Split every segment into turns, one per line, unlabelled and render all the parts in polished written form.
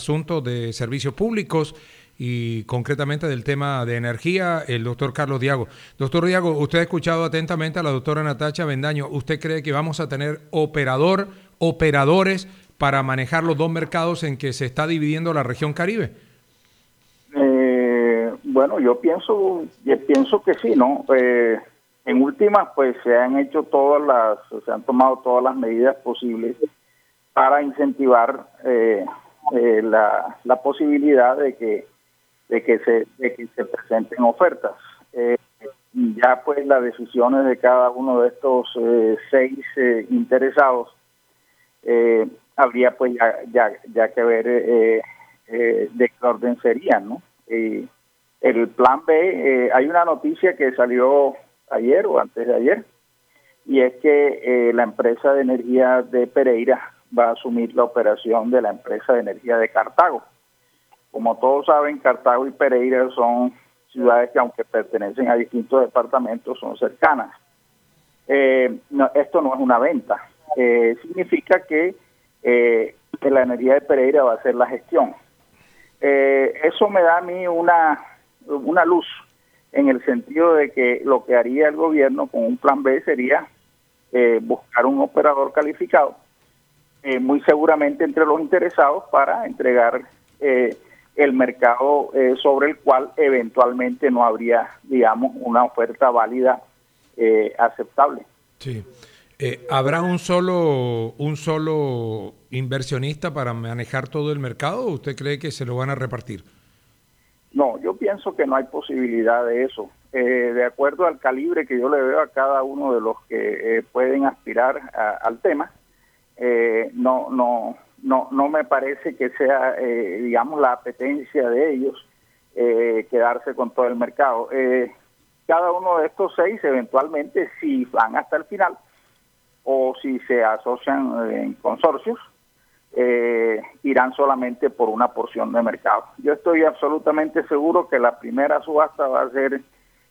Asuntos de servicios públicos y concretamente del tema de energía, el doctor Carlos Diago. Doctor Diago, usted ha escuchado atentamente a la doctora Natacha Avendaño. ¿Usted cree que vamos a tener operadores para manejar los dos mercados en que se está dividiendo la región Caribe?
Bueno, yo pienso que sí, ¿no? En últimas, pues se han tomado todas las medidas posibles para incentivar la posibilidad de que se presenten ofertas. Ya pues las decisiones de cada uno de estos 6 interesados habría pues ya que ver de qué orden serían, ¿no? El plan B, hay una noticia que salió ayer o antes de ayer, y es que la empresa de energía de Pereira va a asumir la operación de la empresa de energía de Cartago. Como todos saben, Cartago y Pereira son ciudades que, aunque pertenecen a distintos departamentos, son cercanas. Esto no es una venta. Significa que la energía de Pereira va a hacer la gestión. Eso me da a mí una luz en el sentido de que lo que haría el gobierno con un plan B sería buscar un operador calificado, muy seguramente entre los interesados, para entregar el mercado sobre el cual eventualmente no habría, digamos, una oferta válida aceptable.
Sí. ¿Habrá un solo inversionista para manejar todo el mercado o usted cree que se lo van a repartir?
No, yo pienso que no hay posibilidad de eso. De acuerdo al calibre que yo le veo a cada uno de los que pueden aspirar al tema, no me parece que sea, digamos, la apetencia de ellos quedarse con todo el mercado. Cada uno de estos 6, eventualmente, si van hasta el final o si se asocian en consorcios, irán solamente por una porción de mercado. Yo estoy absolutamente seguro que la primera subasta va a ser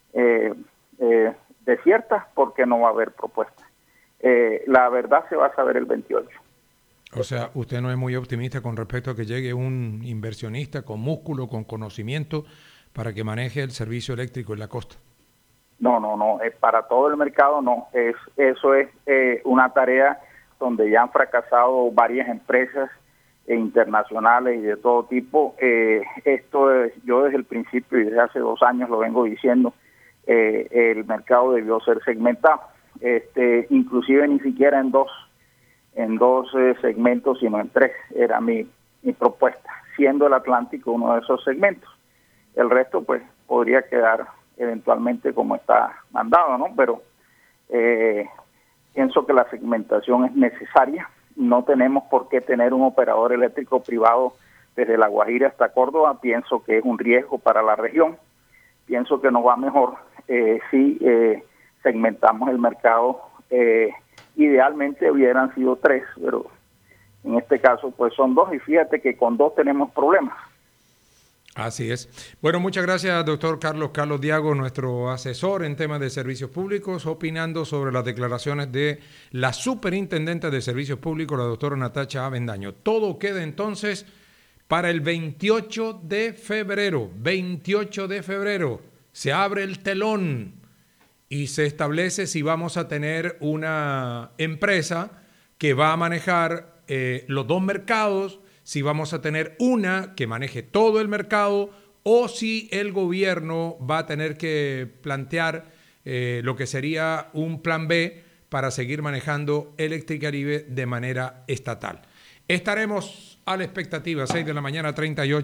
desierta, porque no va a haber propuesta. La verdad se va a saber el 28.
O sea, usted no es muy optimista con respecto a que llegue un inversionista con músculo, con conocimiento, para que maneje el servicio eléctrico en la costa.
No, para todo el mercado no. Eso es una tarea donde ya han fracasado varias empresas internacionales y de todo tipo. Yo desde el principio y desde hace 2 años lo vengo diciendo, el mercado debió ser segmentado, inclusive ni siquiera en dos segmentos, sino en 3, era mi propuesta, siendo el Atlántico uno de esos segmentos. El resto pues podría quedar eventualmente como está mandado, ¿no? Pero pienso que la segmentación es necesaria. No tenemos por qué tener un operador eléctrico privado desde La Guajira hasta Córdoba. Pienso que es un riesgo para la región. Pienso que nos va mejor si segmentamos el mercado. Idealmente hubieran sido 3, pero en este caso pues son 2, y fíjate que con 2 tenemos problemas.
Así es. Bueno, muchas gracias, doctor Carlos Diago, nuestro asesor en temas de servicios públicos, opinando sobre las declaraciones de la superintendente de servicios públicos, la doctora Natacha Avendaño. Todo queda entonces para el 28 de febrero. 28 de febrero se abre el telón y se establece si vamos a tener una empresa que va a manejar los dos mercados, si vamos a tener una que maneje todo el mercado, o si el gobierno va a tener que plantear lo que sería un plan B para seguir manejando Electricaribe de manera estatal. Estaremos a la expectativa, 6 de la mañana, 38.